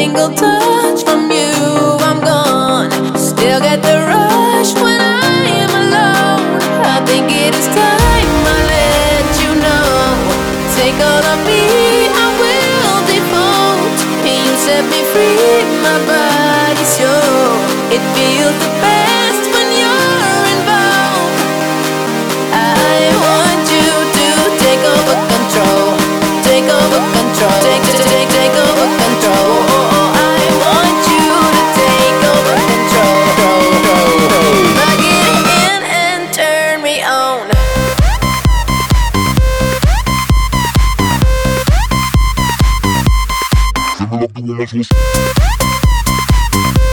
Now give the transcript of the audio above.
single touch from you, I'm gone. Still get the rush when I am alone. I think it is time I let you know. Take all of me, I will default. You set me free, my body's yours. It feels the best when you're involved. I want you to take over control. Take over control. Take over control. I want you to take over control. Plug it in and turn me on. Give me like the woman's